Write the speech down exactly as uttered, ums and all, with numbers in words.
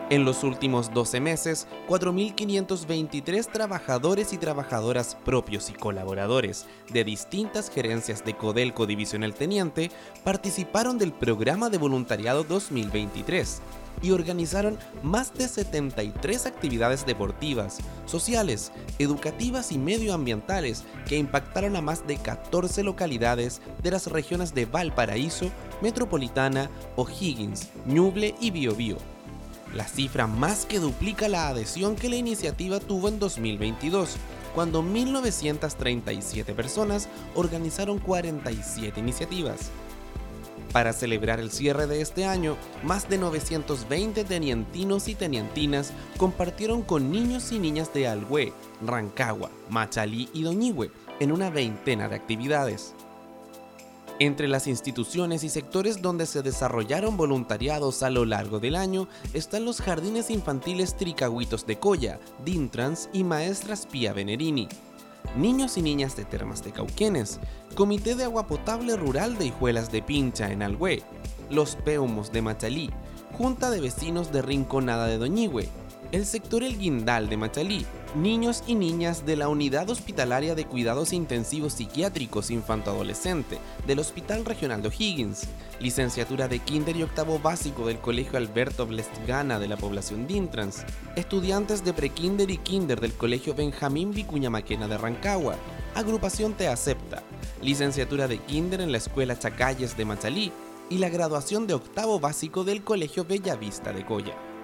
En los últimos doce meses, cuatro mil quinientos veintitrés trabajadores y trabajadoras propios y colaboradores de distintas gerencias de Codelco División El Teniente participaron del Programa de Voluntariado dos mil veintitrés y organizaron más de setenta y tres actividades deportivas, sociales, educativas y medioambientales que impactaron a más de catorce localidades de las regiones de Valparaíso, Metropolitana, O'Higgins, Ñuble y Biobío. La cifra más que duplica la adhesión que la iniciativa tuvo en dos mil veintidós, cuando mil novecientas treinta y siete personas organizaron cuarenta y siete iniciativas. Para celebrar el cierre de este año, más de novecientos veinte tenientinos y tenientinas compartieron con niños y niñas de Alhué, Rancagua, Machalí y Doñihue en una veintena de actividades. Entre las instituciones y sectores donde se desarrollaron voluntariados a lo largo del año están los jardines infantiles Tricagüitos de Coya, Dintrans y Maestras Pía Venerini, niños y niñas de Termas de Cauquenes, Comité de Agua Potable Rural de Hijuelas de Pincha en Alhué, los Peumos de Machalí, Junta de Vecinos de Rinconada de Doñihue, el sector El Guindal de Machalí, niños y niñas de la Unidad Hospitalaria de Cuidados Intensivos Psiquiátricos Infanto-Adolescente del Hospital Regional de O'Higgins, licenciatura de Kinder y Octavo Básico del Colegio Alberto Blestgana de la población Dintrans, estudiantes de Prekinder y Kinder del Colegio Benjamín Vicuña Maquena de Rancagua, Agrupación Te Acepta, licenciatura de Kinder en la Escuela Chacalles de Machalí y la graduación de Octavo Básico del Colegio Bellavista de Coya.